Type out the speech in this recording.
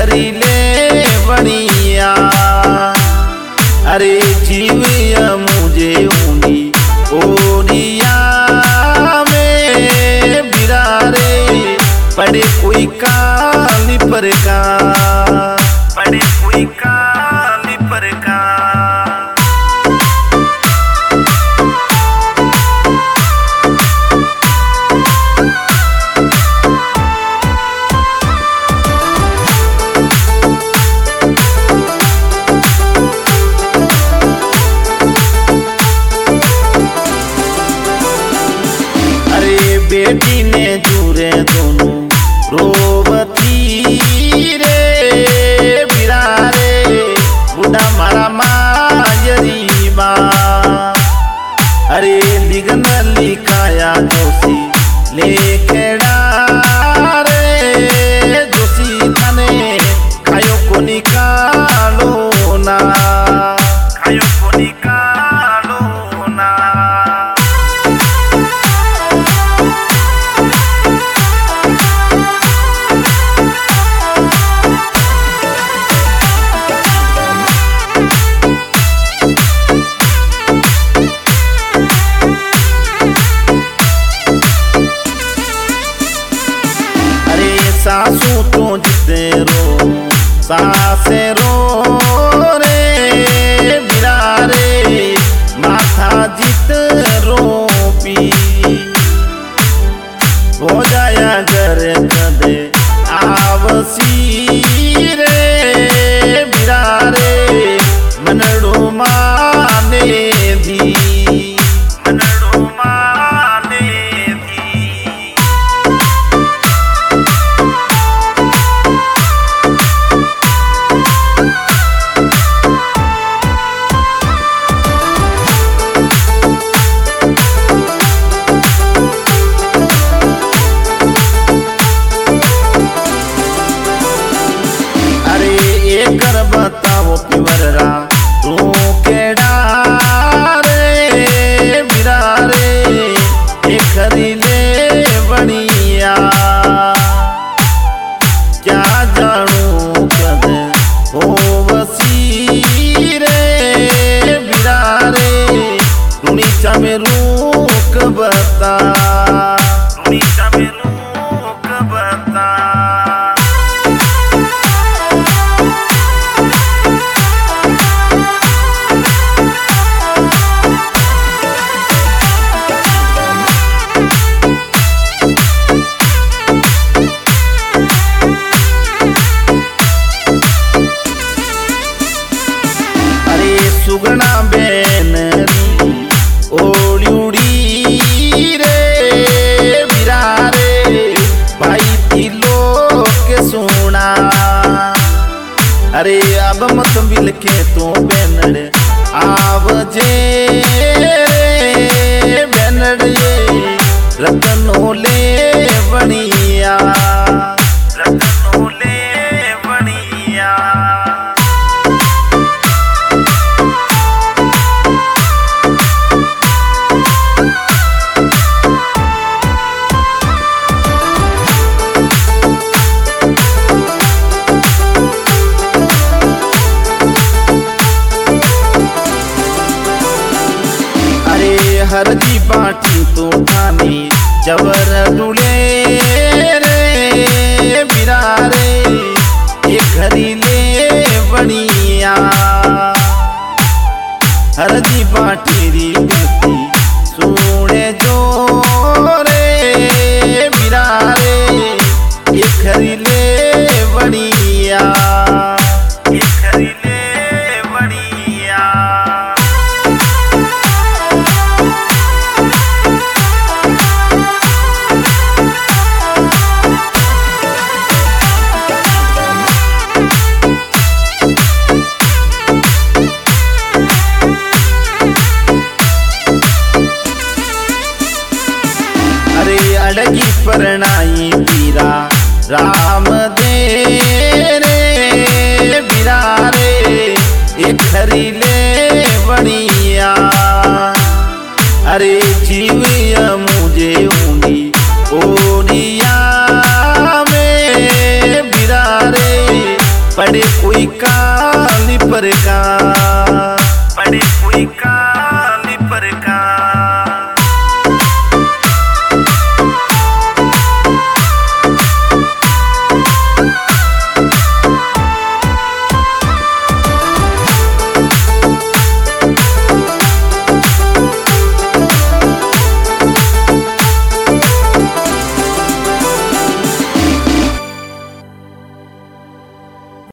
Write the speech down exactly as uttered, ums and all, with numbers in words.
खरी ले बनिया। अरे जीविया मुझे ऊनी ओनिया में बिरारे पड़े कोई काली पर का पड़े कोई काली पर का। बेटी ने जूरे दोनों रोबती रे बिरारे बुढ़ा मारा मायरी माँ। अरे लिगन लिखाया जोशी लेखेड़ा रे जोशी थाने खायो को निकालो ना खायो को निकालो ना। सासू तो जिते रो सासे रो रे बिरारे माथा जित रो पी हो जाया घर कदे आवसी रे बिरारे मनड़ो माने दी मनड़ो माने दी। कर बताओ पिवरा तू केड़ा रे बिरारे एक खरी ले बनिया। क्या जानू कद हो वसी रे बिरारे रुणी चामे रूक बता रुणी चामे रूक बता। सुगना बेनरी ओड़ी रे बिरारे भाई तिलो के सोना। अरे अब मत मिल के तो बेनड़ आवजे रे बेनड़ ये रतनो ले बनिया रतनो ले बनिया। हरदी बाटी तो ठानी जबर डुले रे बिरारे एक खरी ले बनिया। हरदी बाटी री बिरती सोने जो रे बिरारे एक खरी ले बनिया एक खरी ले बनिया। पड़े कोई काली पर का